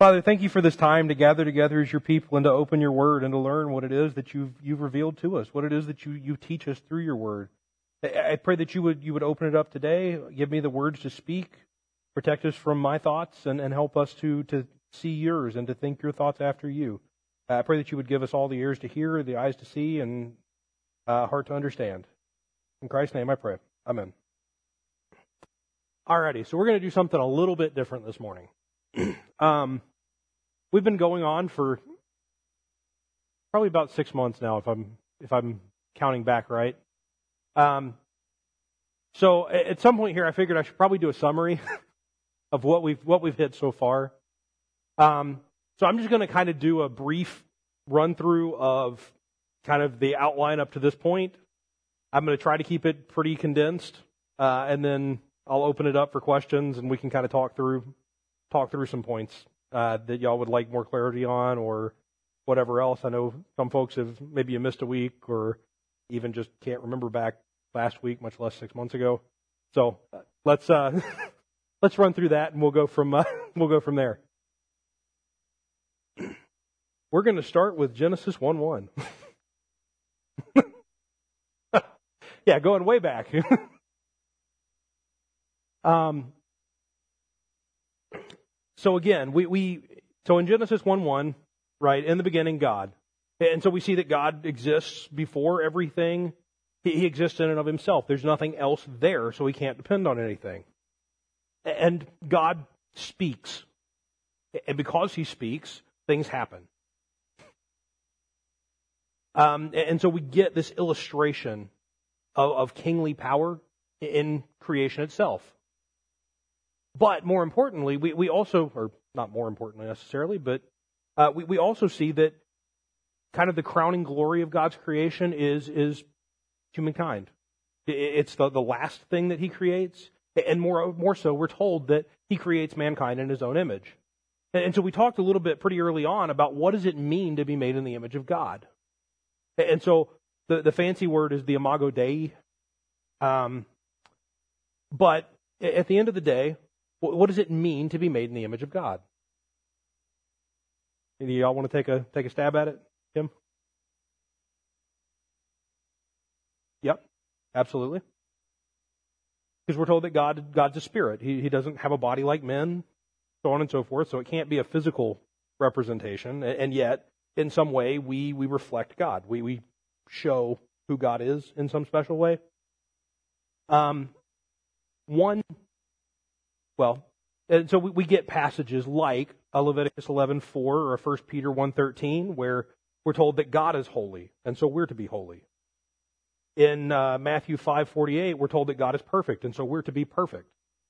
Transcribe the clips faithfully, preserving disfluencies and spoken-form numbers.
Father, thank you for this time to gather together as your people and to open your word and to learn what it is that you've, you've revealed to us, what it is that you, you teach us through your word. I, I pray that you would, you would open it up today, give me the words to speak, protect us from my thoughts, and, and help us to, to see yours and to think your thoughts after you. I pray that you would give us all the ears to hear, the eyes to see, and uh, heart to understand. In Christ's name I pray. Amen. Alrighty, so we're going to do something a little bit different this morning. um, we've been going on for probably about six months now, if I'm if I'm counting back right. Um, so at some point here, I figured I should probably do a summary of what we've what we've hit so far. Um, so I'm just going to kind of do a brief run through of kind of the outline up to this point. I'm going to try to keep it pretty condensed, uh, and then I'll open it up for questions, and we can kind of talk through talk through some points uh, that y'all would like more clarity on, or whatever else. I know some folks have maybe you missed a week, or even just can't remember back last week, much less six months ago. So uh, let's uh, let's run through that, and we'll go from uh, we'll go from there. We're going to start with Genesis one one. Yeah, going way back. um. So again, we, we so in Genesis one one, right, in the beginning, God. And so we see that God exists before everything. He, he exists in and of himself. There's nothing else there, so he can't depend on anything. And God speaks. And because he speaks, things happen. Um, and so we get this illustration of, of kingly power in creation itself. But more importantly, we, we also, or not more importantly necessarily, but uh, we, we also see that kind of the crowning glory of God's creation is is humankind. It's the, the last thing that he creates. And more, more so, we're told that he creates mankind in his own image. And so we talked a little bit pretty early on about what does it mean to be made in the image of God. And so the, the fancy word is the imago Dei. Um, but at the end of the day, what does it mean to be made in the image of God? Any of y'all want to take a take a stab at it, Tim? Yep, absolutely. Because we're told that God God's a spirit. He he doesn't have a body like men, so on and so forth. So it can't be a physical representation. And yet, in some way, we we reflect God. We we show who God is in some special way. Um, one. Well, and so we, we get passages like a Leviticus eleven four or a First Peter one thirteen where we're told that God is holy, and so we're to be holy. In uh, Matthew five forty-eight, we're told that God is perfect, and so we're to be perfect.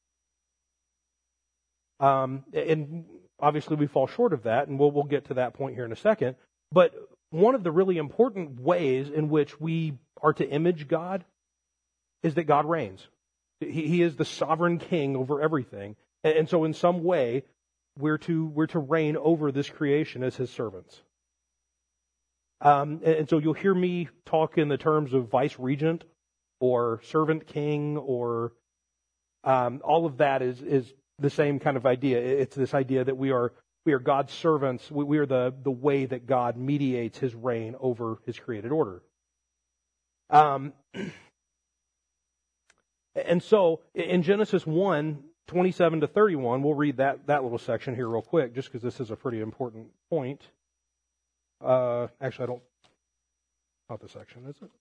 Um, and obviously we fall short of that, and we'll we'll get to that point here in a second. But one of the really important ways in which we are to image God is that God reigns. He, he is the sovereign king over everything. And, and so in some way, we're to, we're to reign over this creation as his servants. Um, and, and so you'll hear me talk in the terms of vice regent or servant king or um, all of that is, is the same kind of idea. It's this idea that we are, we are God's servants. We, we are the, the way that God mediates his reign over his created order. Um, And so in Genesis one, twenty-seven to thirty-one, we'll read that, that little section here real quick, just because this is a pretty important point. Uh, actually, I don't, not the section, is it?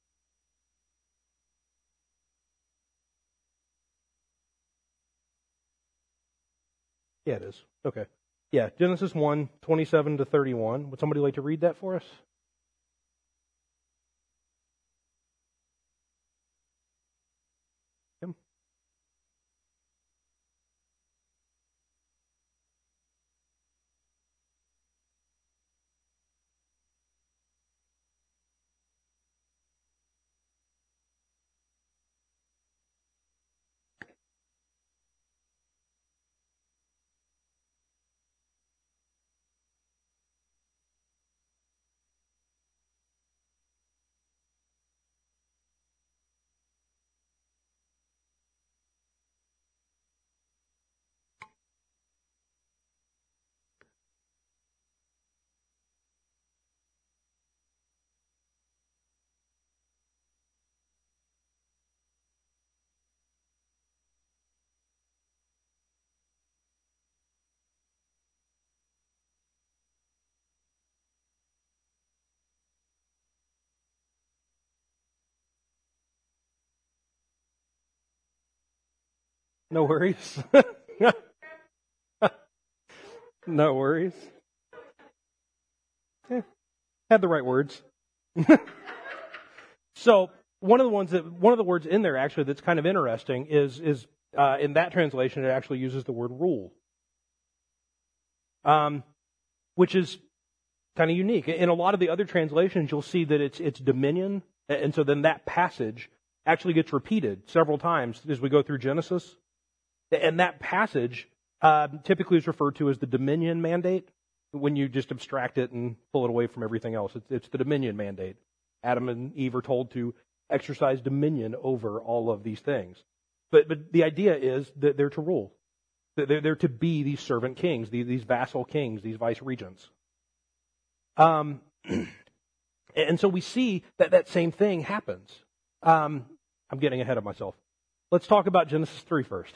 Yeah, it is. Okay. Yeah, Genesis one, twenty-seven to thirty-one. Would somebody like to read that for us? Tim? No worries. No worries. Yeah, had the right words. So one of the ones that one of the words in there actually that's kind of interesting is is uh, in that translation it actually uses the word rule, um, which is kind of unique. In a lot of the other translations, you'll see that it's it's dominion, and so then that passage actually gets repeated several times as we go through Genesis, and that passage uh, typically is referred to as the dominion mandate. When you just abstract it and pull it away from everything else, it's, it's the dominion mandate. Adam and Eve are told to exercise dominion over all of these things. But but the idea is that they're to rule. That they're, they're to be these servant kings, these, these vassal kings, these vice regents. Um, and so we see that that same thing happens. Um, I'm getting ahead of myself. Let's talk about Genesis three first.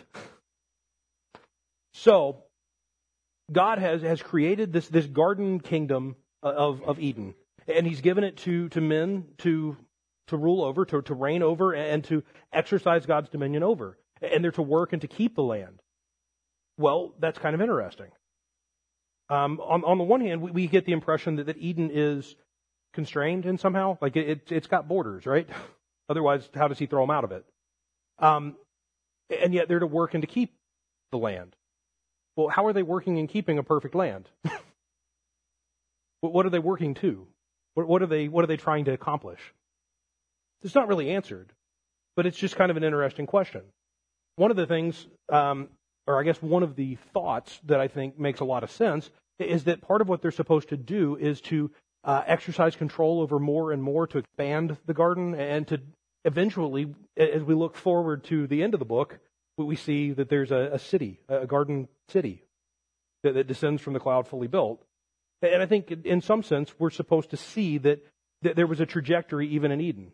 So, God has, has created this, this garden kingdom of, of Eden. And He's given it to, to men to, to rule over, to, to reign over, and to exercise God's dominion over. And they're to work and to keep the land. Well, that's kind of interesting. Um, on, on the one hand, we, we get the impression that, that Eden is constrained in somehow. Like it, it, it's got borders, right? Otherwise, how does He throw them out of it? Um, and yet they're to work and to keep the land. Well, how are they working and keeping a perfect land? What are they working to? What are they, what are they trying to accomplish? It's not really answered, but it's just kind of an interesting question. One of the things, um, or I guess one of the thoughts that I think makes a lot of sense is that part of what they're supposed to do is to uh, exercise control over more and more, to expand the garden, and to eventually, as we look forward to the end of the book, we see that there's a, a city, a garden city that, that descends from the cloud fully built. And I think in some sense we're supposed to see that, that there was a trajectory even in Eden.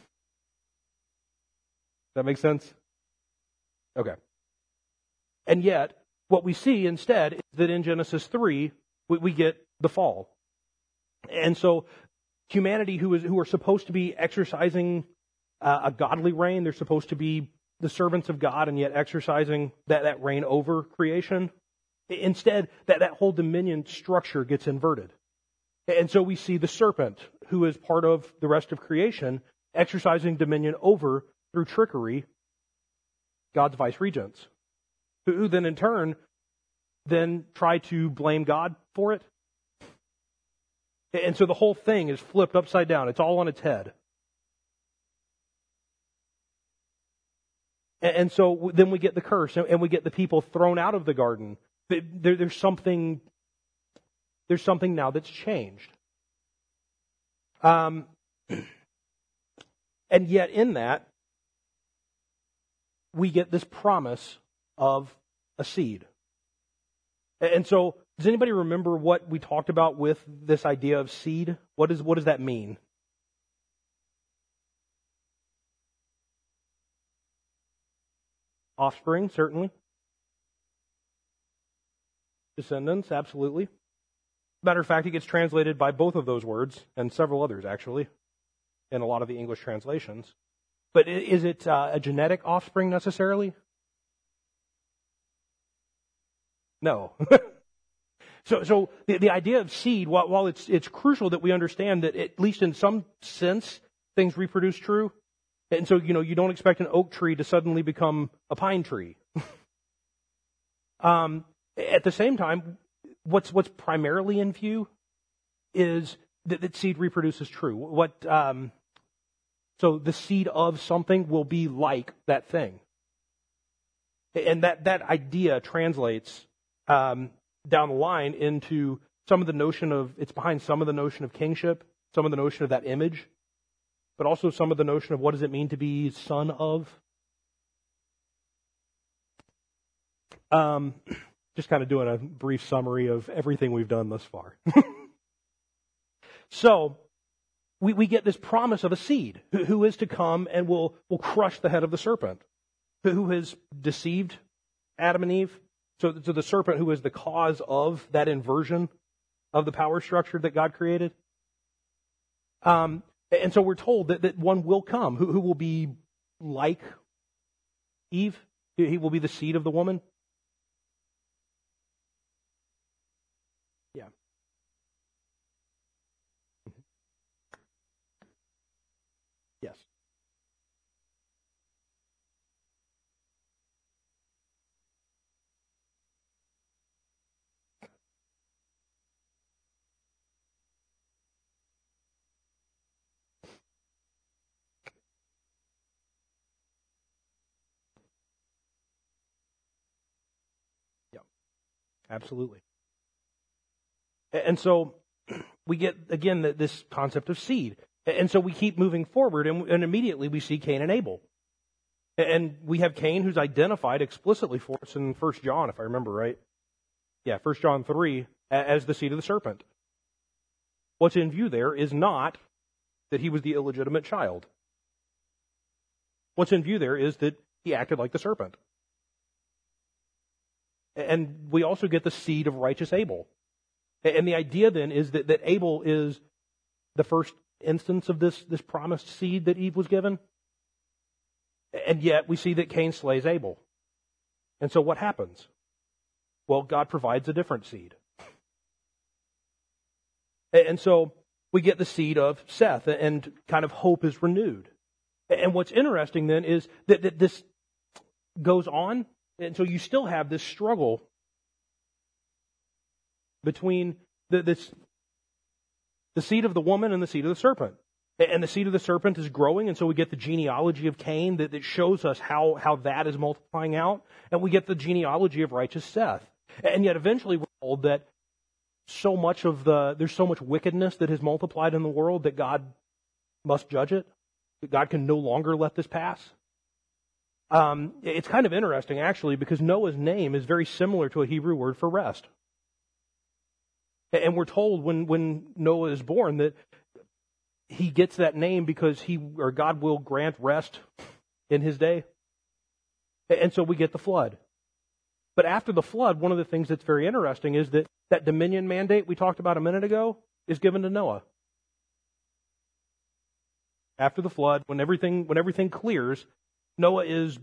That make sense? Okay. And yet, what we see instead is that in Genesis three, we, we get the fall. And so humanity who is who are supposed to be exercising uh, a godly reign, they're supposed to be the servants of God and yet exercising that, that reign over creation. Instead, that, that whole dominion structure gets inverted. And so we see the serpent, who is part of the rest of creation, exercising dominion over, through trickery, God's vice regents, who, who then in turn then try to blame God for it. And so the whole thing is flipped upside down. It's all on its head. And so then we get the curse, and we get the people thrown out of the garden. There, there's something, there's something now that's changed. Um, and yet in that, we get this promise of a seed. And so, does anybody remember what we talked about with this idea of seed? What is, what does that mean? Offspring, certainly. Descendants, absolutely. Matter of fact, it gets translated by both of those words, and several others, actually, in a lot of the English translations. But is it uh, a genetic offspring necessarily? No. so so the, the idea of seed, while, while it's it's crucial that we understand that at least in some sense things reproduce true. And so, you know, you don't expect an oak tree to suddenly become a pine tree. um, at the same time, what's what's primarily in view is that, that seed reproduces true. What um, so the seed of something will be like that thing, and that that idea translates um, down the line into some of the notion of it's behind some of the notion of kingship, some of the notion of that image. But also some of the notion of what does it mean to be son of. Um, just kind of doing a brief summary of everything we've done thus far. So, we, we get this promise of a seed who, who is to come and will, will crush the head of the serpent, who has deceived Adam and Eve. So, so the serpent who is the cause of that inversion of the power structure that God created. Um, And so we're told that, that one will come who, who will be like Eve, He he will be the seed of the woman? Yeah. Yes. Yeah. Absolutely. A- And so we get, again, th- this concept of seed. A- And so we keep moving forward, and, and immediately we see Cain and Abel. A- And we have Cain, who's identified explicitly for us in First John, if I remember right. Yeah, First John three, a- as the seed of the serpent. What's in view there is not that he was the illegitimate child. What's in view there is that he acted like the serpent. And we also get the seed of righteous Abel. And the idea then is that, that Abel is the first instance of this, this promised seed that Eve was given. And yet we see that Cain slays Abel. And so what happens? Well, God provides a different seed. And so we get the seed of Seth, and kind of hope is renewed. And what's interesting then is that, that this goes on, and so you still have this struggle between the, this, the seed of the woman and the seed of the serpent. And the seed of the serpent is growing, and so we get the genealogy of Cain that, that shows us how, how that is multiplying out. And we get the genealogy of righteous Seth. And yet eventually we're told that so much of the, there's so much wickedness that has multiplied in the world that God must judge it. That God can no longer let this pass. Um, it's kind of interesting, actually, because Noah's name is very similar to a Hebrew word for rest. And we're told when, when Noah is born that he gets that name because he, or God will grant rest in his day. And so we get the flood. But after the flood, one of the things that's very interesting is that that dominion mandate we talked about a minute ago is given to Noah. After the flood, when everything, when everything clears, Noah is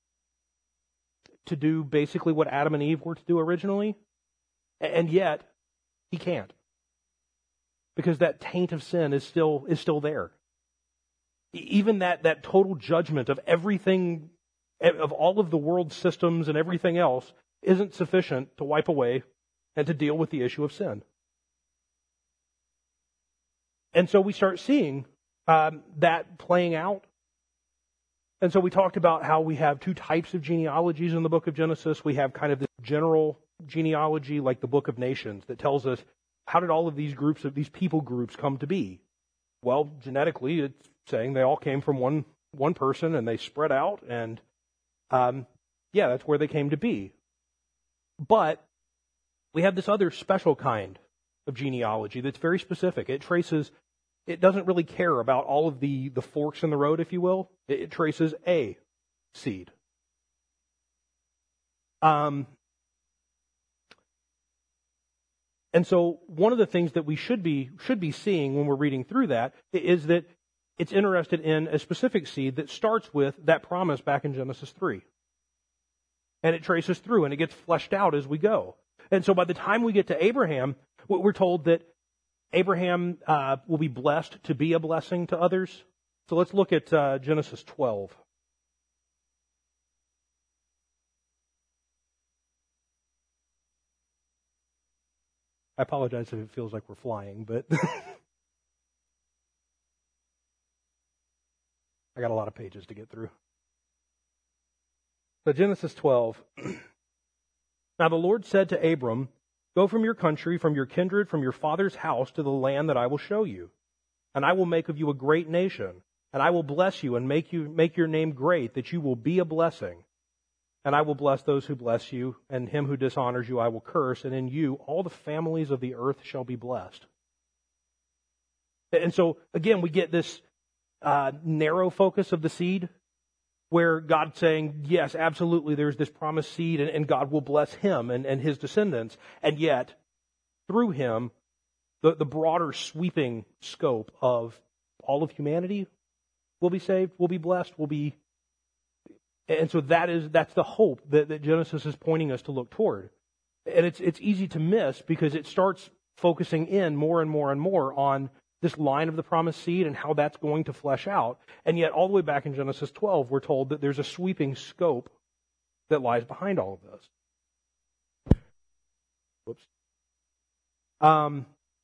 to do basically what Adam and Eve were to do originally, and yet he can't. Because that taint of sin is still, is still there. Even that, that total judgment of everything, of all of the world systems and everything else, isn't sufficient to wipe away and to deal with the issue of sin. And so we start seeing um, that playing out. And so we talked about how we have two types of genealogies in the book of Genesis. We have kind of this general genealogy, like the book of nations, that tells us how did all of these groups of these people groups come to be? Well, genetically, it's saying they all came from one one person and they spread out, and um, yeah, that's where they came to be. But we have this other special kind of genealogy that's very specific. It traces, it doesn't really care about all of the, the forks in the road, if you will. It, it traces a seed. Um, and so one of the things that we should be should be seeing when we're reading through that is that it's interested in a specific seed that starts with that promise back in Genesis three. And it traces through, and it gets fleshed out as we go. And so by the time we get to Abraham, we're told that Abraham uh, will be blessed to be a blessing to others. So let's look at uh, Genesis twelve. I apologize if it feels like we're flying, but I got a lot of pages to get through. So Genesis twelve. Now the Lord said to Abram, "Go from your country, from your kindred, from your father's house to the land that I will show you. And I will make of you a great nation, and I will bless you and make you make your name great, that you will be a blessing. And I will bless those who bless you, and him who dishonors you I will curse, and in you all the families of the earth shall be blessed." And so, again, we get this uh, narrow focus of the seed, where God's saying, yes, absolutely, there's this promised seed, and, and God will bless him and, and his descendants. And yet, through him, the, the broader sweeping scope of all of humanity will be saved, will be blessed, will be And so that is that's the hope that, that Genesis is pointing us to look toward. And it's it's easy to miss because it starts focusing in more and more and more on this line of the promised seed and how that's going to flesh out. And yet all the way back in Genesis twelve, we're told that there's a sweeping scope that lies behind all of this. Whoops. Um,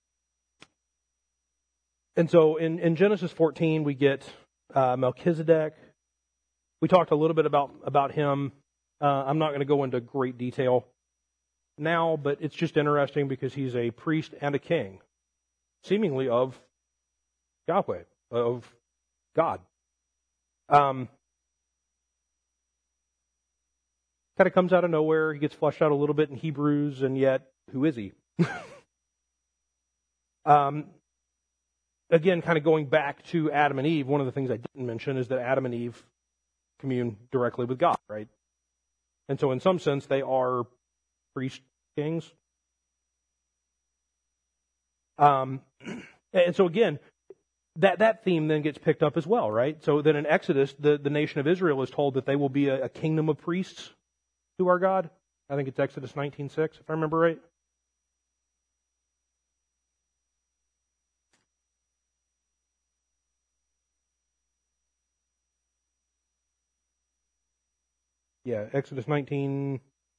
and so in, in Genesis fourteen, we get uh, Melchizedek. We talked a little bit about, about him. Uh, I'm not going to go into great detail now, but it's just interesting because he's a priest and a king, seemingly of Yahweh, of God. Um, kind of comes out of nowhere. He gets fleshed out a little bit in Hebrews, and yet, who is he? um, again, kind of going back to Adam and Eve, one of the things I didn't mention is that Adam and Eve commune directly with God, right? And so in some sense, they are priest kings. Um, and so again, that, that theme then gets picked up as well, right? So then in Exodus, the, the nation of Israel is told that they will be a, a kingdom of priests to our God. I think it's Exodus nineteen six, if I remember right. Yeah, Exodus nineteen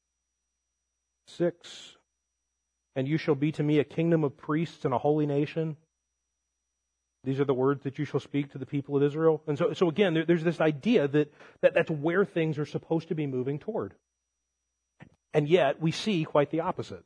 six. And you shall be to me a kingdom of priests and a holy nation. These are the words that you shall speak to the people of Israel. And so, so again, there, there's this idea that, that that's where things are supposed to be moving toward. And yet, we see quite the opposite.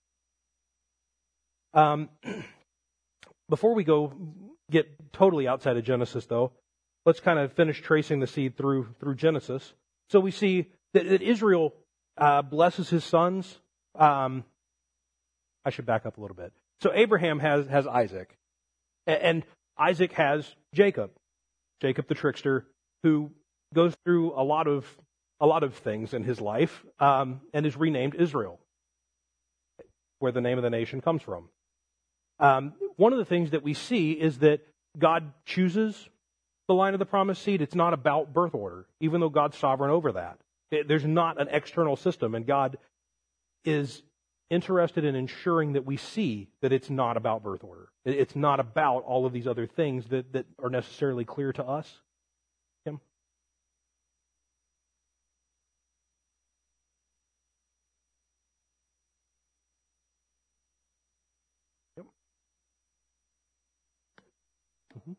Um, before we go get totally outside of Genesis, though, let's kind of finish tracing the seed through through Genesis. So we see that, that Israel uh, blesses his sons. Um, I should back up a little bit. So Abraham has has Isaac, and Isaac has Jacob, Jacob the trickster, who goes through a lot of a lot of things in his life, um, and is renamed Israel, where the name of the nation comes from. Um, one of the things that we see is that God chooses the line of the promised seed. It's not about birth order, even though God's sovereign over that. It, there's not an external system, and God is interested in ensuring that we see that it's not about birth order. It, it's not about all of these other things that, that are necessarily clear to us. Kim? Yep. Mm-hmm.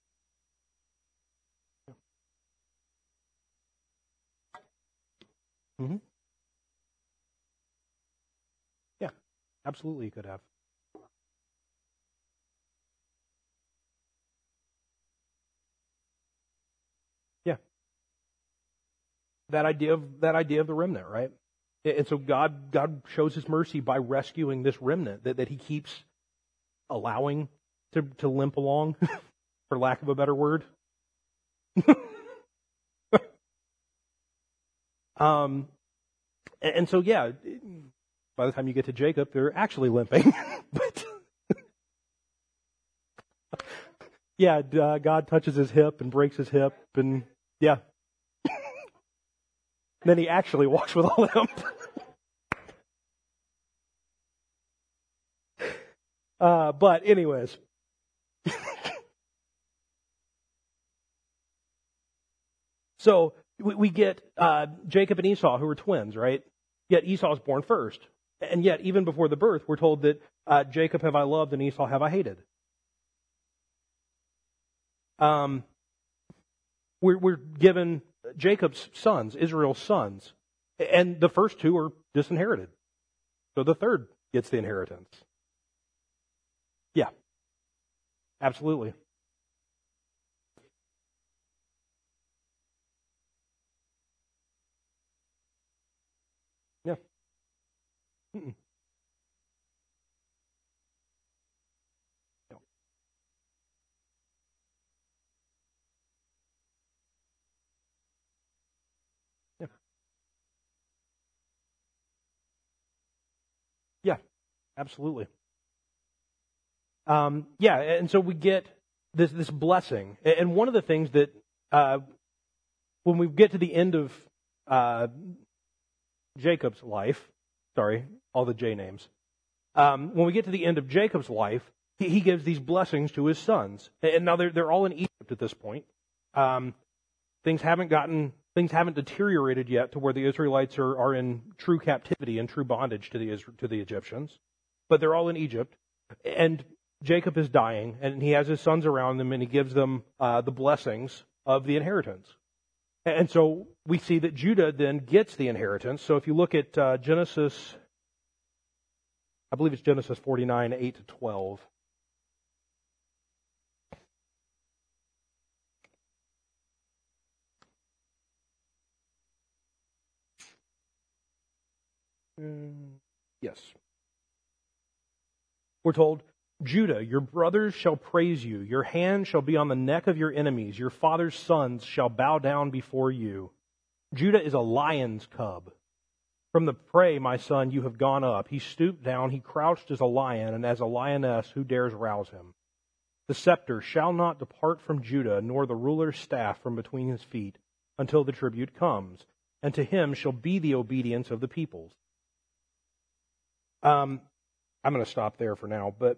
Mm-hmm. Yeah, absolutely, you could have. Yeah, that idea of that idea of the remnant, right? And so God God shows His mercy by rescuing this remnant that, that He keeps allowing to to limp along, for lack of a better word. um, and, and so yeah. By the time you get to Jacob, they're actually limping. But yeah, uh, God touches his hip and breaks his hip, and yeah. Then he actually walks with a limp. uh, but anyways. So we, we get uh, Jacob and Esau, who are twins, right? Yet Esau is born first. And yet, even before the birth, we're told that uh, Jacob have I loved and Esau have I hated. Um, we're, we're given Jacob's sons, Israel's sons, and the first two are disinherited. So the third gets the inheritance. Yeah, absolutely. Yeah. Mm-mm. No. Yeah. Yeah, absolutely. Um, yeah, and so we get this this blessing. And one of the things that uh, when we get to the end of uh, Jacob's life, sorry, all the J names. Um, when we get to the end of Jacob's life, he, he gives these blessings to his sons, and now they're they're all in Egypt at this point. Um, things haven't gotten things haven't deteriorated yet to where the Israelites are are in true captivity and true bondage to the to the Egyptians, but they're all in Egypt, and Jacob is dying, and he has his sons around them, and he gives them uh, the blessings of the inheritance. And so we see that Judah then gets the inheritance. So if you look at uh, Genesis, I believe it's Genesis forty-nine, eight to twelve. Mm, yes. We're told, Judah, your brothers shall praise you. Your hand shall be on the neck of your enemies. Your father's sons shall bow down before you. Judah is a lion's cub. From the prey, my son, you have gone up. He stooped down. He crouched as a lion, and as a lioness, who dares rouse him? The scepter shall not depart from Judah, nor the ruler's staff from between his feet, until the tribute comes, and to him shall be the obedience of the peoples. Um, I'm going to stop there for now, but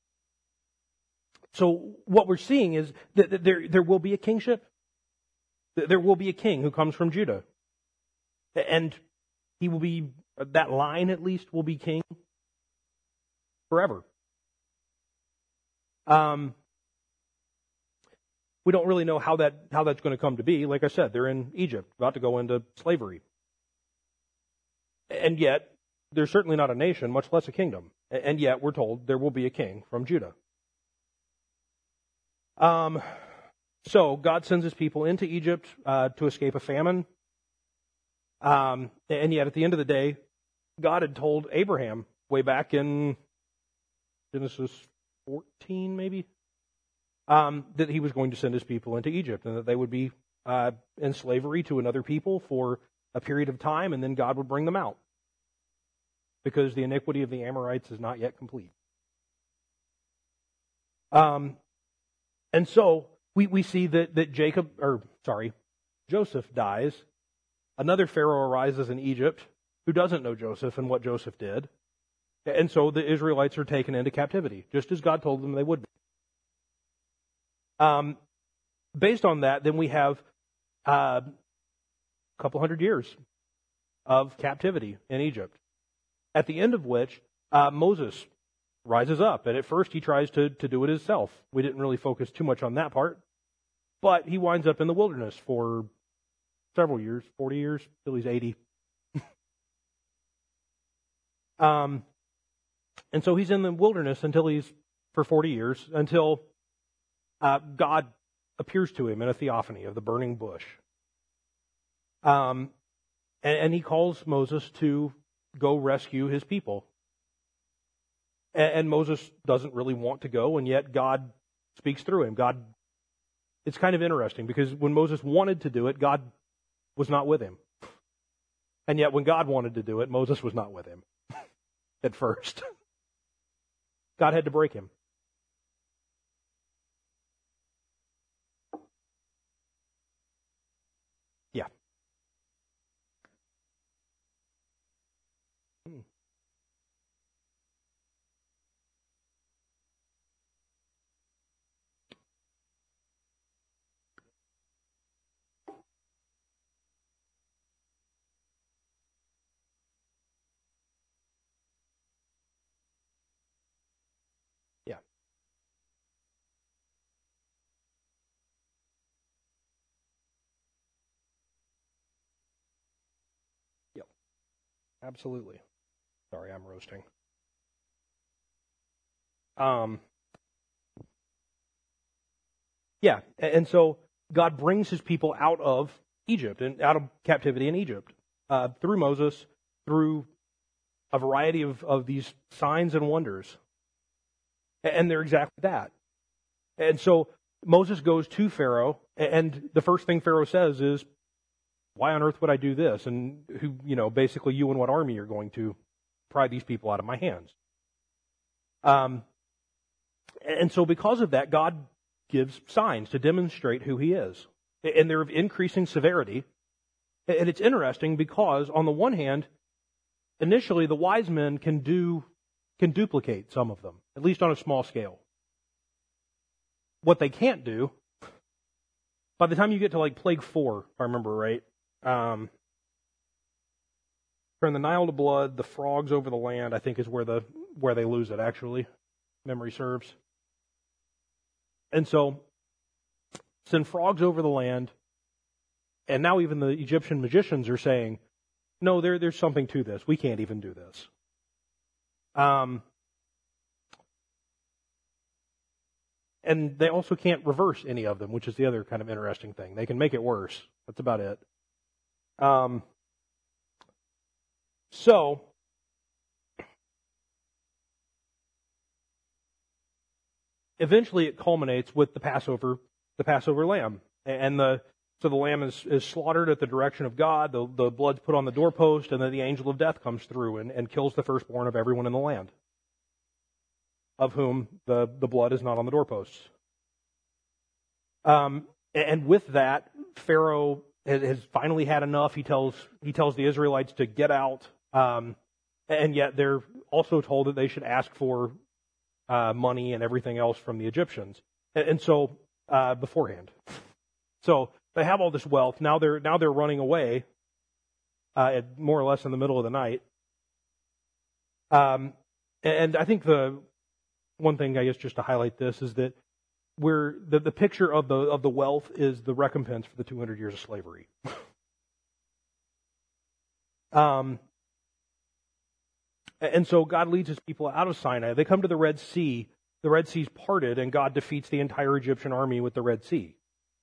so what we're seeing is that there, there will be a kingship. There will be a king who comes from Judah. And he will be, that line at least, will be king forever. Um, we don't really know how that how that's going to come to be. Like I said, they're in Egypt, about to go into slavery. And yet, they're certainly not a nation, much less a kingdom. And yet, we're told there will be a king from Judah. Um, so God sends his people into Egypt uh, to escape a famine. Um, and yet at the end of the day, God had told Abraham way back in Genesis fourteen, maybe, um, that he was going to send his people into Egypt and that they would be uh, in slavery to another people for a period of time, and then God would bring them out because the iniquity of the Amorites is not yet complete. Um. And so we, we see that, that Jacob, or sorry, Joseph dies. Another Pharaoh arises in Egypt who doesn't know Joseph and what Joseph did. And so the Israelites are taken into captivity, just as God told them they would be. Um, based on that, then we have uh, a couple hundred years of captivity in Egypt, at the end of which uh, Moses rises up. And at first he tries to, to do it himself. We didn't really focus too much on that part. But he winds up in the wilderness for several years, forty years, till he's eighty. um, and so he's in the wilderness until he's, for forty years, until uh, God appears to him in a theophany of the burning bush. Um, and, and he calls Moses to go rescue his people. And Moses doesn't really want to go, and yet God speaks through him. God, it's kind of interesting because when Moses wanted to do it, God was not with him. And yet when God wanted to do it, Moses was not with him at first. God had to break him. Yeah. Hmm. Yeah. Yep. Absolutely. Sorry, I'm roasting. Um. Yeah, and so God brings his people out of Egypt and out of captivity in Egypt uh, through Moses, through a variety of, of these signs and wonders. And they're exactly that. And so Moses goes to Pharaoh, and the first thing Pharaoh says is, why on earth would I do this? And who, you know, basically you and what army are going to pry these people out of my hands? Um, and so because of that, God gives signs to demonstrate who he is. And they're of increasing severity. And it's interesting because, on the one hand, initially the wise men can do can duplicate some of them, at least on a small scale. What they can't do, by the time you get to like plague four, if I remember right, um, turn the Nile to blood, the frogs over the land, I think is where the where they lose it, actually. Memory serves. And so, send frogs over the land, and now even the Egyptian magicians are saying, no, there, there's something to this. We can't even do this. Um, and they also can't reverse any of them, which is the other kind of interesting thing. They can make it worse. That's about it. Um, so, eventually it culminates with the Passover, the Passover lamb. And the so the lamb is, is slaughtered at the direction of God, the, the blood's put on the doorpost, and then the angel of death comes through and, and kills the firstborn of everyone in the land, of whom the, the blood is not on the doorposts. Um, and with that, Pharaoh has, has finally had enough. He tells he tells the Israelites to get out, um, and yet they're also told that they should ask for uh, money and everything else from the Egyptians, and, and so uh, beforehand. So they have all this wealth. Now they're now they're running away, uh, at more or less in the middle of the night. Um, and I think the one thing, I guess, just to highlight this is that we're the, the picture of the of the wealth is the recompense for the two hundred years of slavery. um, and so God leads His people out of Sinai. They come to the Red Sea. The Red Sea's parted, and God defeats the entire Egyptian army with the Red Sea.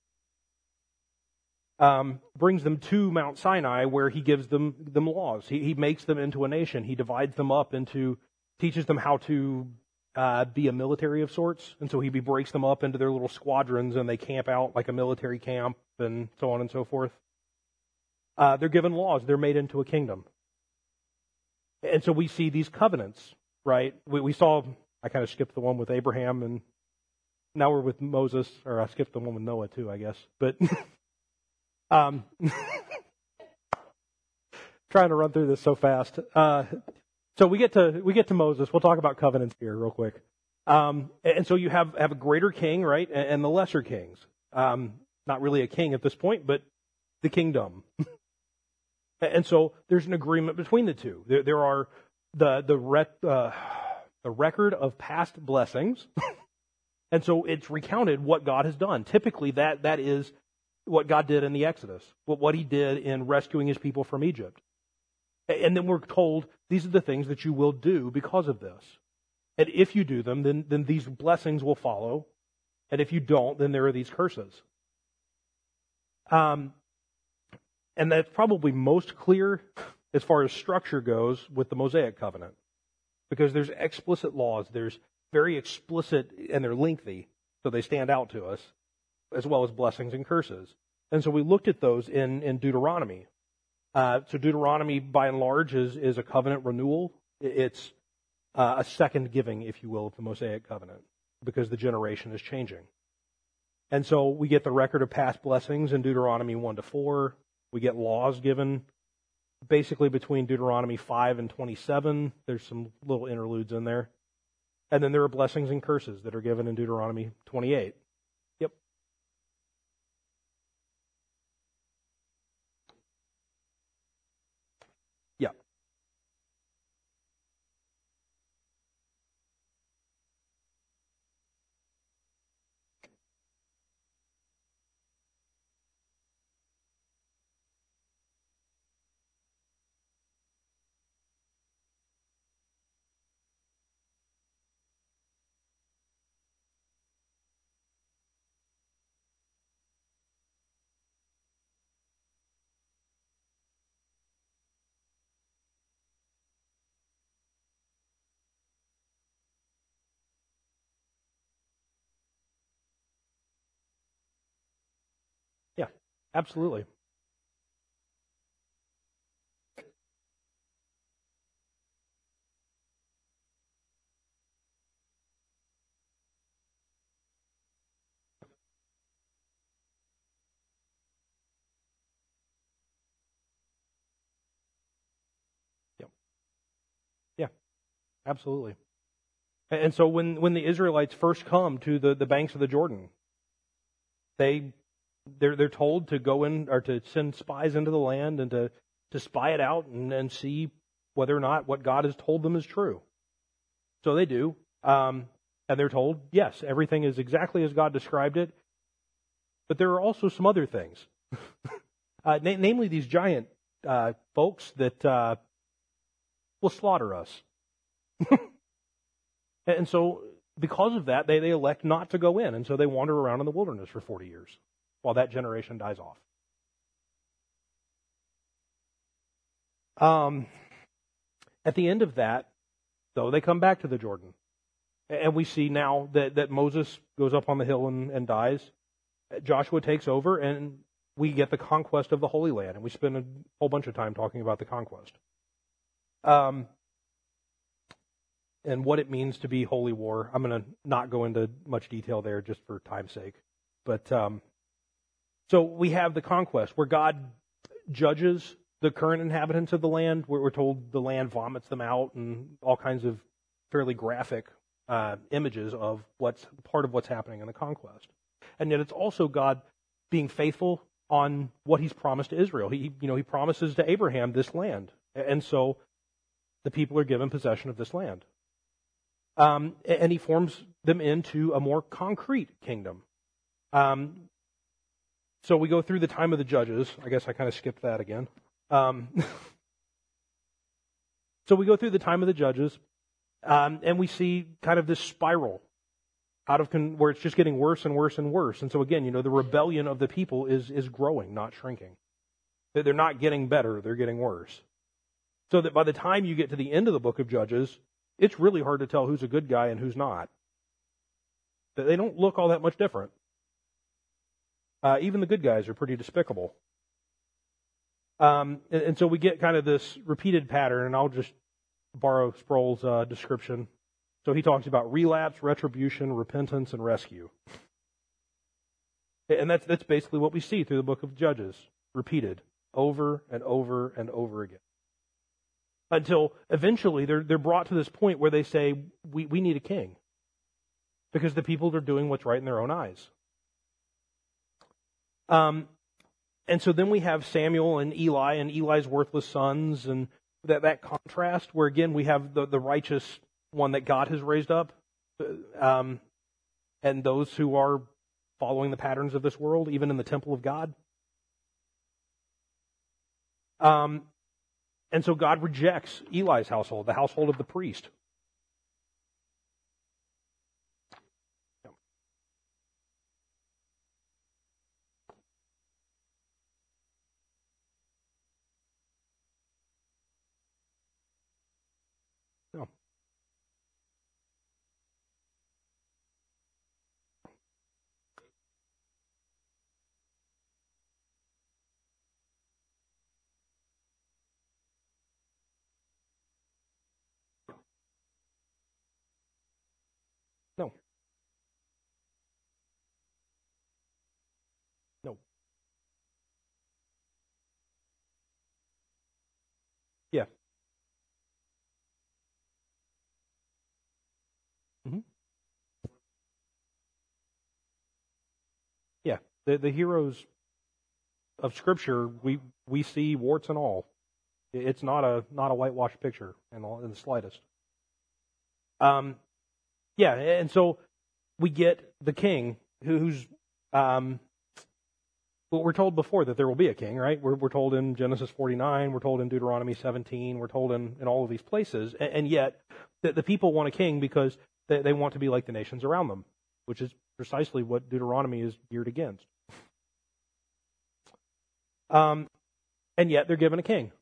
Um, brings them to Mount Sinai, where He gives them them laws. He, he makes them into a nation. He divides them up into, teaches them how to uh, be a military of sorts. And so He breaks them up into their little squadrons, and they camp out like a military camp, and so on and so forth. Uh, they're given laws. They're made into a kingdom. And so we see these covenants, right? We, we saw, I kind of skipped the one with Abraham, and now we're with Moses, or I skipped the one with Noah too, I guess. But Um, trying to run through this so fast. Uh, so we get to we get to Moses. We'll talk about covenants here real quick. Um, and so you have have a greater king, right, and, and the lesser kings. Um, not really a king at this point, but the kingdom. And so there's an agreement between the two. There, there are the the rec, uh, the record of past blessings, and so it's recounted what God has done. Typically, that that is what God did in the Exodus, what He did in rescuing His people from Egypt. And then we're told, these are the things that you will do because of this. And if you do them, then, then these blessings will follow. And if you don't, then there are these curses. Um, and that's probably most clear as far as structure goes with the Mosaic covenant. Because there's explicit laws, there's very explicit, and they're lengthy, so they stand out to us, as well as blessings and curses. And so we looked at those in, in Deuteronomy. Uh, so Deuteronomy, by and large, is, is a covenant renewal. It's uh, a second giving, if you will, of the Mosaic covenant, because the generation is changing. And so we get the record of past blessings in Deuteronomy one to four. We get laws given basically between Deuteronomy five and twenty-seven. There's some little interludes in there. And then there are blessings and curses that are given in Deuteronomy twenty-eight. Yep. Yeah. Yeah. Absolutely. Absolutely. And so when, when the Israelites first come to the, the banks of the Jordan, they they're they're told to go in or to send spies into the land and to, to spy it out and, and see whether or not what God has told them is true. So they do. Um, and they're told, yes, everything is exactly as God described it. But there are also some other things. uh, na- namely these giant uh, folks that uh, will slaughter us. And so because of that, they, they elect not to go in. And so they wander around in the wilderness for forty years while that generation dies off. Um, at the end of that, though, they come back to the Jordan. And we see now that, that Moses goes up on the hill and, and dies. Joshua takes over, and we get the conquest of the Holy Land. And we spend a whole bunch of time talking about the conquest. Um, and what it means to be holy war. I'm going to not go into much detail there just for time's sake. But um, so we have the conquest where God judges the current inhabitants of the land, where we're told the land vomits them out and all kinds of fairly graphic uh, images of what's part of what's happening in the conquest. And yet it's also God being faithful on what he's promised to Israel. He, you know, he promises to Abraham this land. And so the people are given possession of this land. Um, and he forms them into a more concrete kingdom. Um, so we go through the time of the judges. I guess I kind of skipped that again. Um, so we go through the time of the judges, um, and we see kind of this spiral out of con- where it's just getting worse and worse and worse. And so again, you know, the rebellion of the people is is growing, not shrinking. They're not getting better; they're getting worse. So that by the time you get to the end of the book of Judges, it's really hard to tell who's a good guy and who's not. They don't look all that much different. Uh, even the good guys are pretty despicable. Um, and, and so we get kind of this repeated pattern, and I'll just borrow Sproul's uh, description. So he talks about relapse, retribution, repentance, and rescue. And that's that's basically what we see through the book of Judges, repeated over and over and over again. Until eventually they're they're brought to this point where they say, we, we need a king. Because the people are doing what's right in their own eyes. Um, and so then we have Samuel and Eli and Eli's worthless sons, and that, that contrast where again we have the, the righteous one that God has raised up, um, and those who are following the patterns of this world, even in the temple of God. Um, and so God rejects Eli's household, the household of the priest. No. No. No. Yeah. Mm-hmm. Yeah. The the heroes of Scripture, we we see warts and all. It's not a not a whitewashed picture in, all, in the slightest. Um, yeah, and so we get the king who's um, well, we're told before that there will be a king, right? We're, we're told in Genesis forty-nine, we're told in Deuteronomy seventeen, we're told in, in all of these places, and, and yet the, the people want a king because they, they want to be like the nations around them, which is precisely what Deuteronomy is geared against. Um, and yet they're given a king.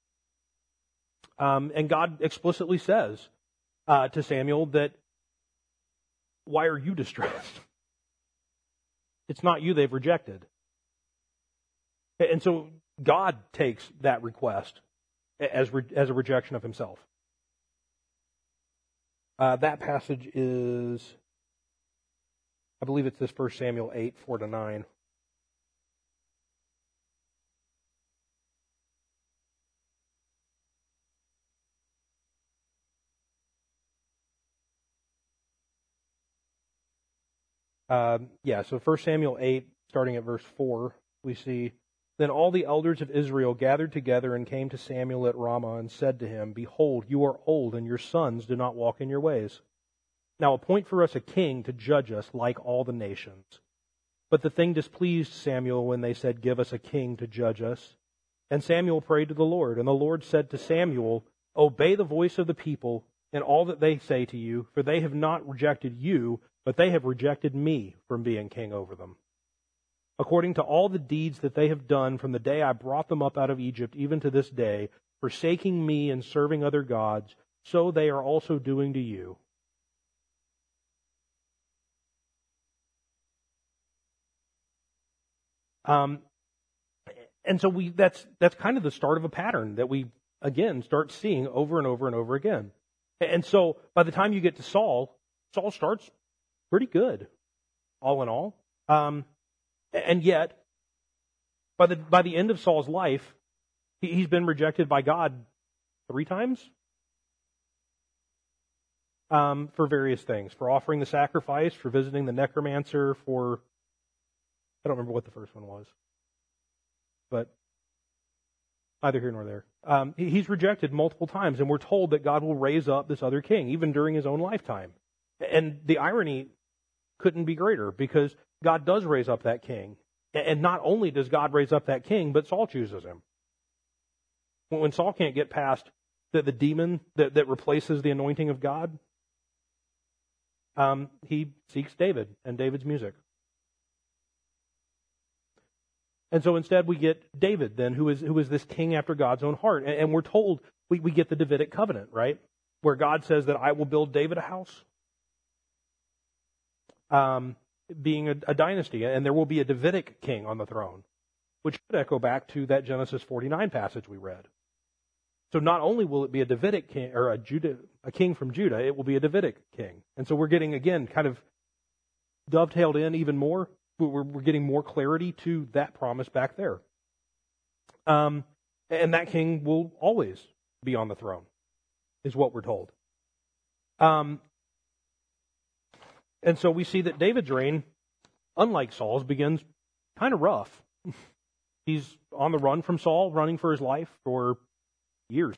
Um, and God explicitly says uh, to Samuel that, why are you distressed? It's not you they've rejected. And so God takes that request as re- as a rejection of himself. Uh, that passage is, I believe it's this First Samuel eight, four to nine. Uh, yeah, so First Samuel eight, starting at verse four, we see, Then all the elders of Israel gathered together and came to Samuel at Ramah and said to him, Behold, you are old, and your sons do not walk in your ways. Now appoint for us a king to judge us like all the nations. But the thing displeased Samuel when they said, Give us a king to judge us. And Samuel prayed to the Lord, and the Lord said to Samuel, Obey the voice of the people in all that they say to you, for they have not rejected you, but they have rejected me from being king over them. According to all the deeds that they have done from the day I brought them up out of Egypt, even to this day, forsaking me and serving other gods, so they are also doing to you. Um, and so we that's that's kind of the start of a pattern that we, again, start seeing over and over and over again. And so by the time you get to Saul, Saul starts pretty good, all in all. Um, and yet, by the by the end of Saul's life, he, he's been rejected by God three times um, for various things, for offering the sacrifice, for visiting the necromancer, for I don't remember what the first one was, but neither here nor there. Um, he, he's rejected multiple times, and we're told that God will raise up this other king, even during his own lifetime. And the irony couldn't be greater, because God does raise up that king. And not only does God raise up that king, but Saul chooses him. When Saul can't get past the, the demon that, that replaces the anointing of God, um, he seeks David and David's music. And so instead we get David then, who is who is this king after God's own heart. And, and we're told we, we get the Davidic covenant, right? Where God says that I will build David a house. Um, being a, a dynasty, and there will be a Davidic king on the throne, which could echo back to that Genesis forty-nine passage we read. So not only will it be a Davidic king, or a Judah, a king from Judah, it will be a Davidic king. And so we're getting, again, kind of dovetailed in even more. We're, we're getting more clarity to that promise back there. Um, and that king will always be on the throne, is what we're told. Um, and so we see that David's reign, unlike Saul's, begins kind of rough. He's on the run from Saul, running for his life for years.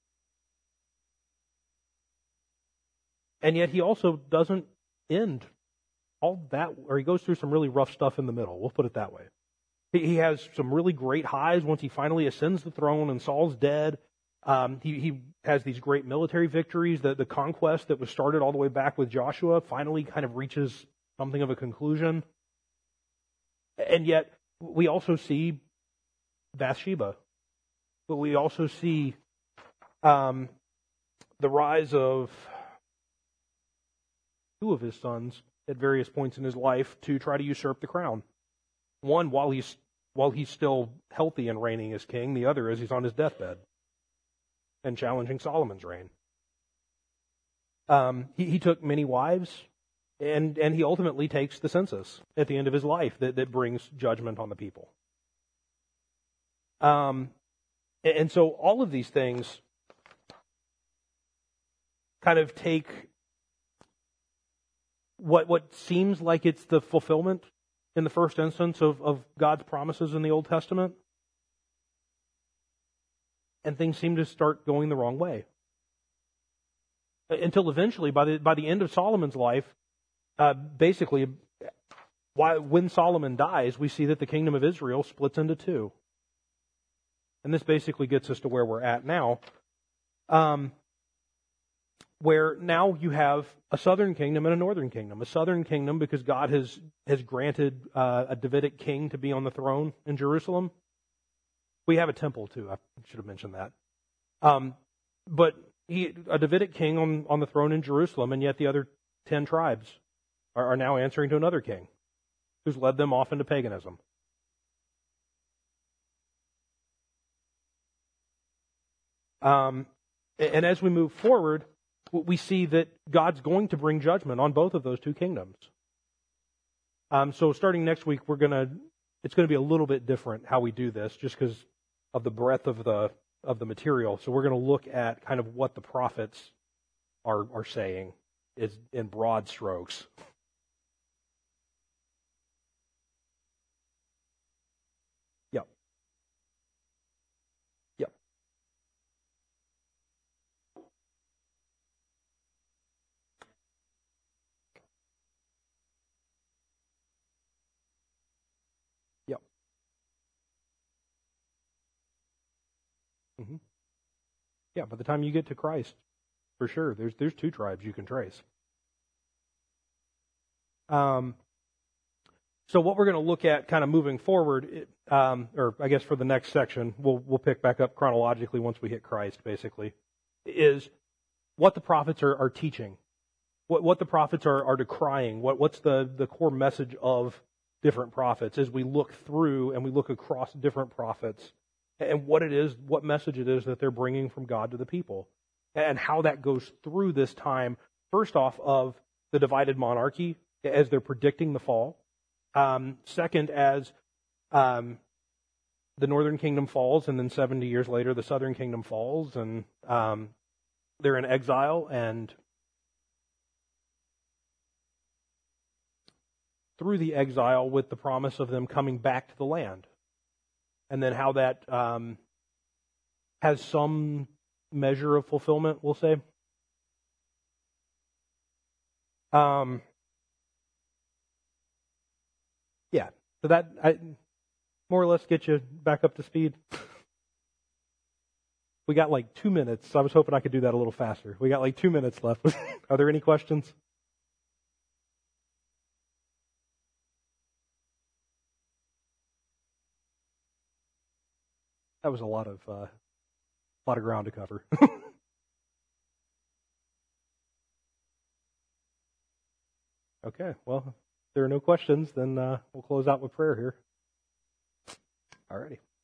And yet he also doesn't end all that, or he goes through some really rough stuff in the middle. We'll put it that way. He, he has some really great highs once he finally ascends the throne and Saul's dead. Um, he, he has these great military victories. The, the conquest that was started all the way back with Joshua finally kind of reaches something of a conclusion. And yet we also see Bathsheba. But we also see um, the rise of two of his sons at various points in his life to try to usurp the crown. One while he's while he's still healthy and reigning as king. The other as he's on his deathbed and challenging Solomon's reign. Um, he, he took many wives, and and he ultimately takes the census at the end of his life that, that brings judgment on the people. Um, and so all of these things kind of take what what seems like it's the fulfillment in the first instance of, of God's promises in the Old Testament, and things seem to start going the wrong way. Until eventually, by the by the end of Solomon's life, uh, basically, why, when Solomon dies, we see that the kingdom of Israel splits into two. And this basically gets us to where we're at now, um, where now you have a southern kingdom and a northern kingdom. A southern kingdom because God has, has granted uh, a Davidic king to be on the throne in Jerusalem. We have a temple too. I should have mentioned that. Um, but he, a Davidic king on, on the throne in Jerusalem, and yet the other ten tribes are, are now answering to another king who's led them off into paganism. Um, and as we move forward, we see that God's going to bring judgment on both of those two kingdoms. Um, so starting next week, we're gonna it's going to be a little bit different how we do this, just because of the breadth of the of the material. So we're going to look at kind of what the prophets are are saying is in broad strokes. Mm-hmm. Yeah, by the time you get to Christ, for sure, there's there's two tribes you can trace. Um, so what we're going to look at, kind of moving forward, it, um, or I guess for the next section, we'll we'll pick back up chronologically once we hit Christ. Basically, is what the prophets are, are teaching, what what the prophets are are decrying, what what's the the core message of different prophets as we look through and we look across different prophets, and what it is, what message it is that they're bringing from God to the people, and how that goes through this time. First off, of the divided monarchy as they're predicting the fall. Um, second, as um, the northern kingdom falls, and then seventy years later, the southern kingdom falls, and um, they're in exile, and through the exile with the promise of them coming back to the land. And then how that um, has some measure of fulfillment, we'll say. Um, yeah, so that I, more or less get you back up to speed. We got like two minutes. So I was hoping I could do that a little faster. We got like two minutes left. Are there any questions? That was a lot of uh, lot of ground to cover. Okay, well, if there are no questions, then uh, we'll close out with prayer here. Alrighty.